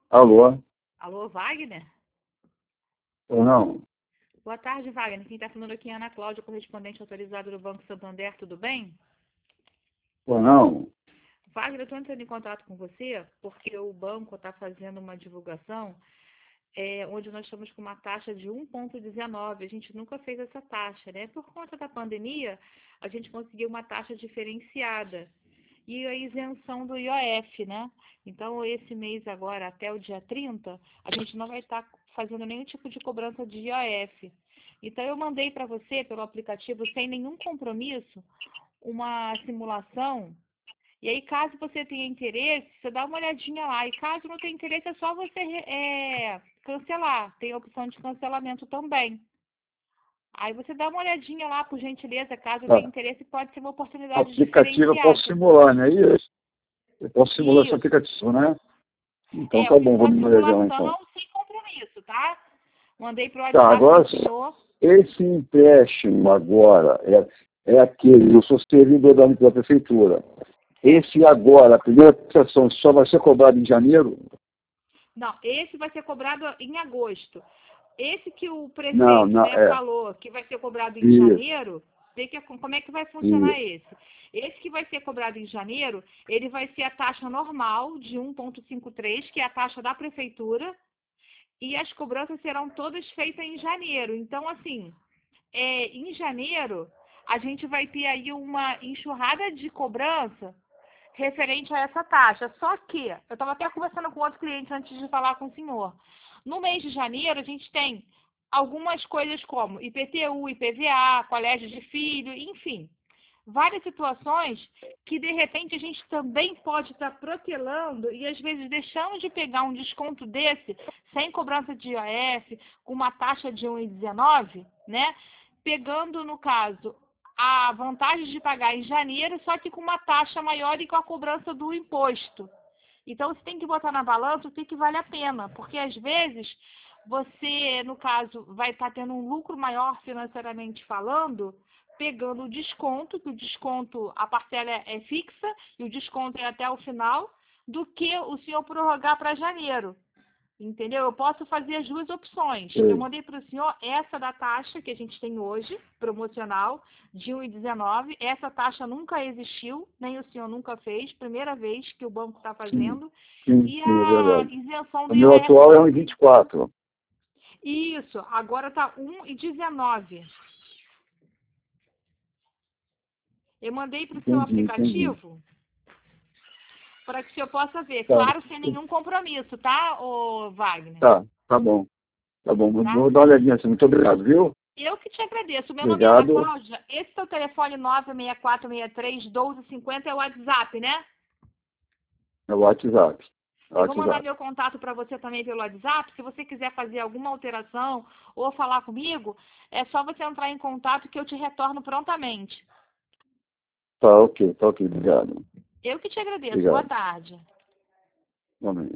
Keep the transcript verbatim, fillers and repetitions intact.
Alô? Alô, Wagner? Ou não? Boa tarde, Wagner. Quem está falando aqui é Ana Cláudia, correspondente autorizada do Banco Santander. Tudo bem? Ou não? Wagner, eu estou entrando em contato com você porque o banco está fazendo uma divulgação é, onde nós estamos com uma taxa de um vírgula dezenove. A gente nunca fez essa taxa, né? Por conta da pandemia, a gente conseguiu uma taxa diferenciada. E a isenção do I O F, né? Então, esse mês agora, até o dia trinta, a gente não vai estar fazendo nenhum tipo de cobrança de I O F. Então, eu mandei para você, pelo aplicativo, sem nenhum compromisso, uma simulação. E aí, caso você tenha interesse, você dá uma olhadinha lá. E caso não tenha interesse, é só você é, cancelar. Tem a opção de cancelamento também. Aí você dá uma olhadinha lá, por gentileza, caso tenha Tá. interesse, pode ser uma O oportunidade aplicativo eu posso diferenciada. simular, não é isso? Eu posso simular esse Isso. aplicativo, né? Então É, tá bom, vou uma me olhar lá então. simulação sem compromisso, tá? Mandei pro Tá, WhatsApp agora do senhor. esse empréstimo agora é, é aquele, eu sou servidor da, da prefeitura. Certo. Esse agora, a primeira prestação só vai ser cobrado em janeiro? Não, esse vai ser cobrado em agosto. Esse que o Não, prefeito, não, né, é. falou que vai ser cobrado em Isso, janeiro, tem que, como é que vai funcionar isso. esse? Esse que vai ser cobrado em janeiro, ele vai ser a taxa normal de um vírgula cinquenta e três, que é a taxa da prefeitura, e as cobranças serão todas feitas em janeiro. Então, assim, é, em janeiro, a gente vai ter aí uma enxurrada de cobrança referente a essa taxa. Só que, eu estava até conversando com outro cliente antes de falar com o senhor. No mês de janeiro, a gente tem algumas coisas como I P T U, I P V A, colégio de filho, enfim. Várias situações que, de repente, a gente também pode estar protelando e, às vezes, deixando de pegar um desconto desse, sem cobrança de I O F, com uma taxa de um vírgula dezenove, né? Pegando, no caso, a vantagem de pagar em janeiro, só que com uma taxa maior e com a cobrança do imposto. Então, você tem que botar na balança o que, que vale a pena, porque, às vezes, você, no caso, vai estar tendo um lucro maior financeiramente falando, pegando o desconto, que o desconto, a parcela é, é fixa, e o desconto é até o final, do que o senhor prorrogar para janeiro. Entendeu? Eu posso fazer as duas opções. Eu Sei. mandei para o senhor essa da taxa que a gente tem hoje, promocional, de um vírgula dezenove. Essa taxa nunca existiu, nem o senhor nunca fez, primeira vez que o banco está Sim, fazendo. sim, E sim, é a verdade. isenção O do meu I O F atual é um e também. vinte e quatro. Isso, agora está um vírgula dezenove. Eu mandei para o seu Entendi, entendi. aplicativo para que o senhor possa ver. Tá, Claro, sem nenhum compromisso, tá, ô Wagner? tá, tá bom. Tá bom, vou Tá? vou dar uma olhadinha assim. Muito obrigado, viu? Eu que te agradeço. Meu nome é Ana Obrigado. Cláudia. Esse é o telefone nove seis quatro seis três, um dois cinco zero, é o WhatsApp, né? É o WhatsApp. Eu vou mandar WhatsApp. meu contato para você também pelo WhatsApp. Se você quiser fazer alguma alteração ou falar comigo, é só você entrar em contato que eu te retorno prontamente. Tá ok, tá ok. Obrigado. Eu que te agradeço. Boa Obrigado. tarde. Amém.